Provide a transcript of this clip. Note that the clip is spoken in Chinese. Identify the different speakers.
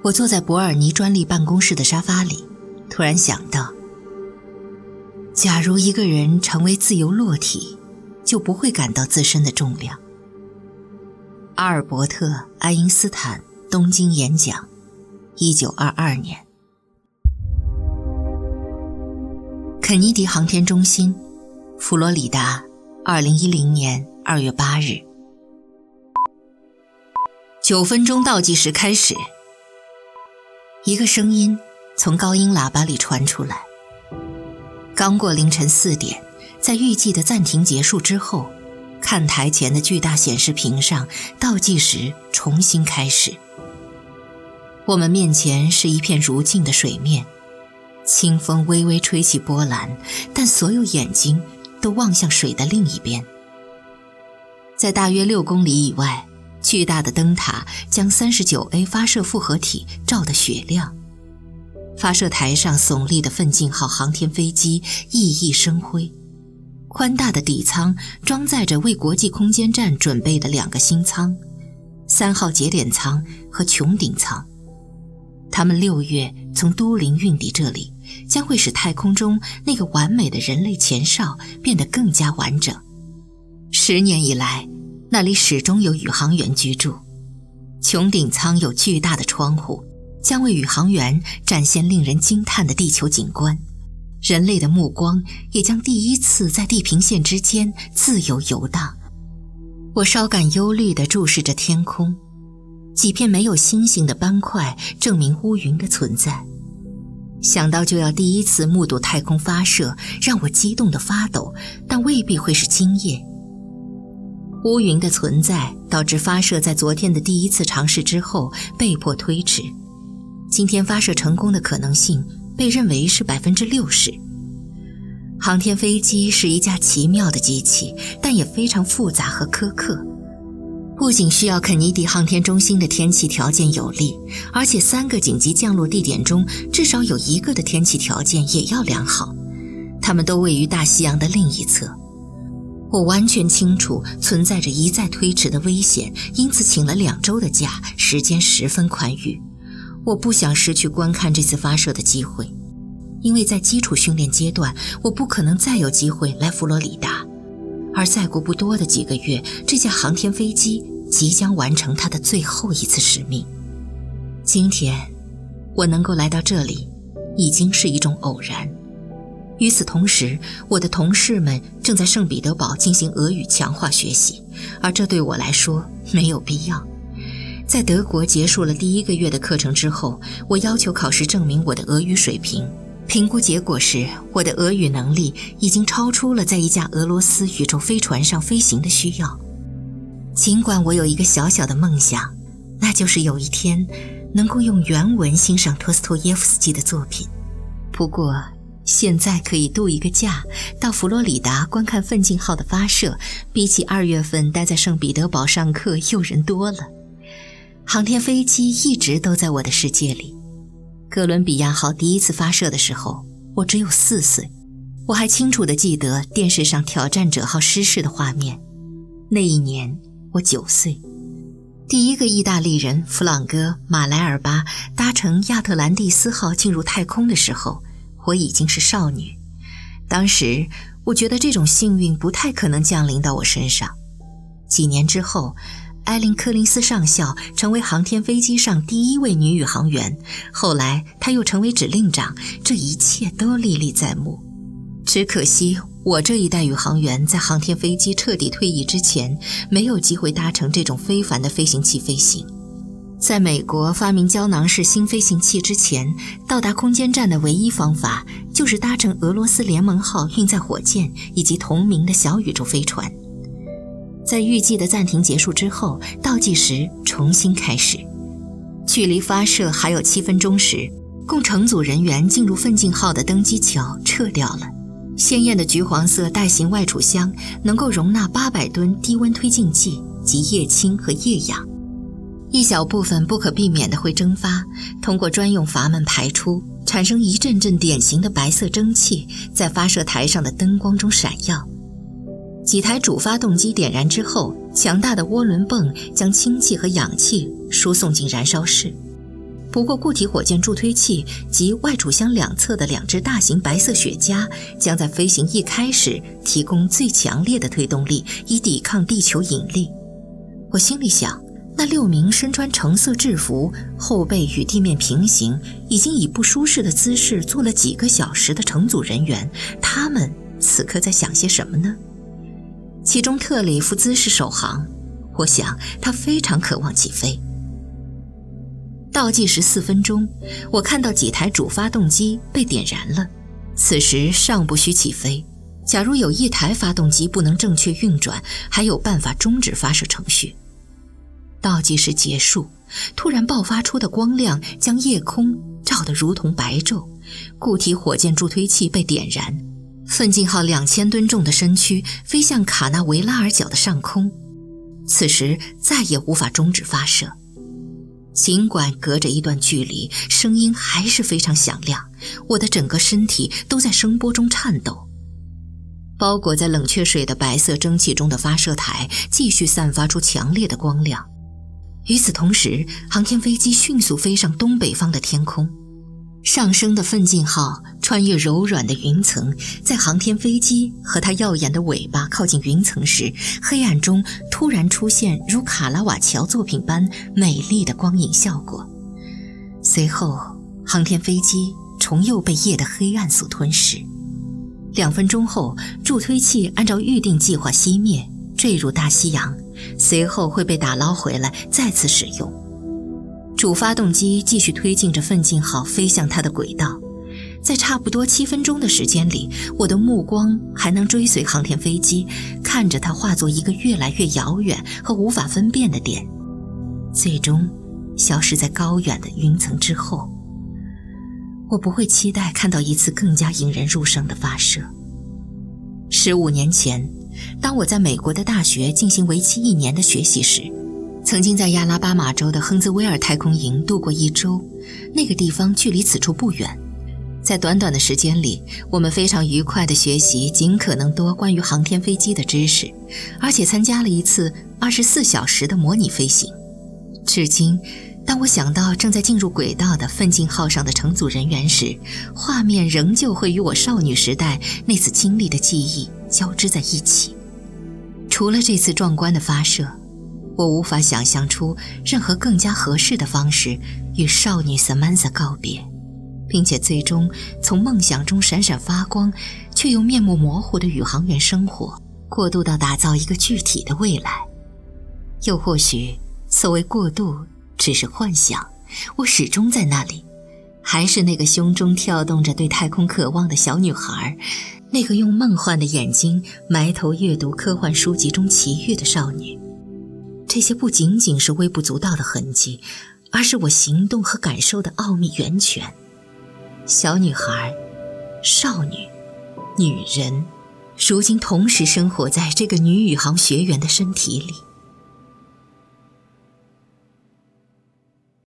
Speaker 1: 我坐在伯尔尼专利办公室的沙发里，突然想到，假如一个人成为自由落体，就不会感到自身的重量。阿尔伯特·爱因斯坦东京演讲，1922年。肯尼迪航天中心，佛罗里达，2010年2月8日。9分钟倒计时开始。一个声音从高音喇叭里传出来。刚过凌晨4点，在预计的暂停结束之后，看台前的巨大显示屏上倒计时重新开始。我们面前是一片如镜的水面，清风微微吹起波澜，但所有眼睛都望向水的另一边。在大约6公里以外，巨大的灯塔将 39A 发射复合体照得雪亮。发射台上耸立的奋进号航天飞机熠熠生辉，宽大的底舱装载着为国际空间站准备的2个新舱，3号节点舱和穹顶舱。他们6月从都灵运抵这里，将会使太空中那个完美的人类前哨变得更加完整。10年以来，那里始终有宇航员居住。穹顶舱有巨大的窗户，将为宇航员展现令人惊叹的地球景观。人类的目光也将第一次在地平线之间自由游荡。我稍感忧虑地注视着天空，几片没有星星的斑块证明乌云的存在。想到就要第一次目睹太空发射，让我激动地发抖，但未必会是今夜。乌云的存在导致发射在昨天的第一次尝试之后被迫推迟，今天发射成功的可能性被认为是 60%。 航天飞机是一架奇妙的机器，但也非常复杂和苛刻。不仅需要肯尼迪航天中心的天气条件有利，而且3个紧急降落地点中至少有1个的天气条件也要良好，它们都位于大西洋的另一侧。我完全清楚存在着一再推迟的危险，因此请了2周的假，时间十分宽裕。我不想失去观看这次发射的机会，因为在基础训练阶段，我不可能再有机会来佛罗里达，而再过不多的几个月，这架航天飞机即将完成它的最后一次使命。今天我能够来到这里，已经是一种偶然。与此同时，我的同事们正在圣彼得堡进行俄语强化学习，而这对我来说没有必要。在德国结束了第1个月的课程之后，我要求考试证明我的俄语水平。评估结果时，我的俄语能力已经超出了在一架俄罗斯宇宙飞船上飞行的需要。尽管我有一个小小的梦想，那就是有一天能够用原文欣赏托斯托耶夫斯基的作品。不过现在可以度一个假，到佛罗里达观看奋进号的发射，比起2月份待在圣彼得堡上课诱人多了。航天飞机一直都在我的世界里。哥伦比亚号第一次发射的时候，我只有4岁。我还清楚地记得电视上挑战者号失事的画面。那一年我9岁。第1个意大利人弗朗哥·马莱尔巴搭乘亚特兰蒂斯号进入太空的时候，我已经是少女。当时我觉得这种幸运不太可能降临到我身上。几年之后，艾琳·柯林斯上校成为航天飞机上第1位女宇航员，后来她又成为指令长，这一切都历历在目。只可惜我这一代宇航员在航天飞机彻底退役之前，没有机会搭乘这种非凡的飞行器飞行。在美国发明胶囊式新飞行器之前，到达空间站的唯一方法就是搭乘俄罗斯联盟号运载火箭以及同名的小宇宙飞船。在预计的暂停结束之后，倒计时重新开始。距离发射还有7分钟时，共乘组人员进入奋进号的登机桥撤掉了。鲜艳的橘黄色带型外储箱能够容纳800吨低温推进剂及液氢和液氧。一小部分不可避免地会蒸发，通过专用阀门排出，产生一阵阵典型的白色蒸汽，在发射台上的灯光中闪耀。几台主发动机点燃之后，强大的涡轮泵将氢气和氧气输送进燃烧室。 不过固体火箭助推器及外储箱两侧的2只大型白色雪茄将在飞行一开始提供最强烈的推动力，以抵抗地球引力。我心里想，那6名身穿橙色制服、后背与地面平行、已经以不舒适的姿势坐了几个小时的乘组人员，他们此刻在想些什么呢？其中特里夫姿势首航，我想他非常渴望起飞。倒计时4分钟，我看到几台主发动机被点燃了，此时尚不需起飞。假如有1台发动机不能正确运转，还有办法终止发射程序。倒计时结束，突然爆发出的光亮将夜空照得如同白昼，固体火箭助推器被点燃，奋进号2000吨重的身躯飞向卡纳维拉尔角的上空，此时再也无法终止发射。尽管隔着一段距离，声音还是非常响亮，我的整个身体都在声波中颤抖。包裹在冷却水的白色蒸汽中的发射台继续散发出强烈的光亮。与此同时，航天飞机迅速飞上东北方的天空。上升的奋进号穿越柔软的云层，在航天飞机和它耀眼的尾巴靠近云层时，黑暗中突然出现如卡拉瓦乔作品般美丽的光影效果。随后，航天飞机重又被夜的黑暗所吞噬。2分钟后，助推器按照预定计划熄灭，坠入大西洋，随后会被打捞回来再次使用。主发动机继续推进着奋进号飞向它的轨道，在差不多7分钟的时间里，我的目光还能追随航天飞机，看着它化作一个越来越遥远和无法分辨的点，最终消失在高远的云层之后。我不会期待看到一次更加引人入胜的发射。15年前，当我在美国的大学进行为期1年的学习时，曾经在亚拉巴马州的亨兹威尔太空营度过1周，那个地方距离此处不远。在短短的时间里，我们非常愉快地学习尽可能多关于航天飞机的知识，而且参加了一次24小时的模拟飞行。至今，当我想到正在进入轨道的奋进号上的乘组人员时，画面仍旧会与我少女时代那次经历的记忆交织在一起。除了这次壮观的发射，我无法想象出任何更加合适的方式与少女 Samantha 告别，并且最终从梦想中闪闪发光却又面目模糊的宇航员生活过渡到打造一个具体的未来。又或许所谓过渡只是幻想，我始终在那里，还是那个胸中跳动着对太空渴望的小女孩，那个用梦幻的眼睛埋头阅读科幻书籍中奇遇的少女。这些不仅仅是微不足道的痕迹，而是我行动和感受的奥秘源泉。小女孩、少女、女人，如今同时生活在这个女宇航学员的身体里。